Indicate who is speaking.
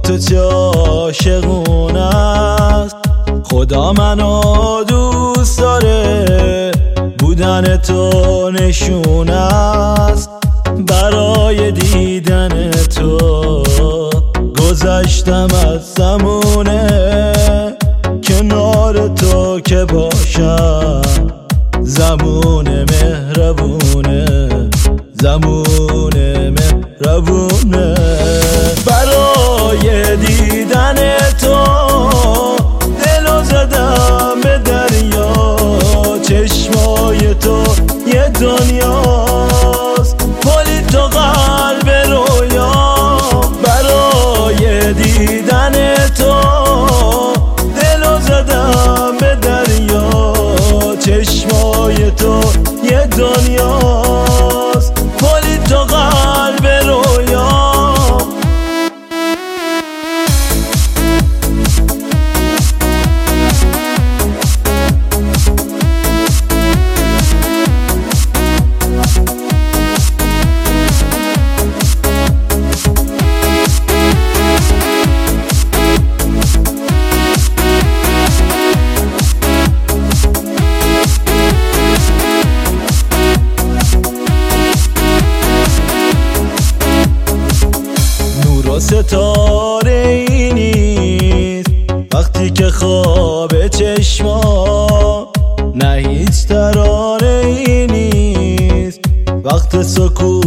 Speaker 1: تو چه عاشقونه است. خدا منو دوست داره، بودن تو نشونه است. برای دیدن تو گذشتم از زمونه، کنار تو که باشم زمونه مهربونه، زمونه مهربونه. برای دیدن تو دلو زدم به دریا، چشمای تو یه دنیاست، پلی تو قلب رویا. برای دیدن تو دلو زدم به دریا، چشمای تو یه دنیاست، پلی تو قلب رویا. ستاره ای نیست وقتی که خواب چشما، نه هیچ ترانه ای نیست وقت سکوت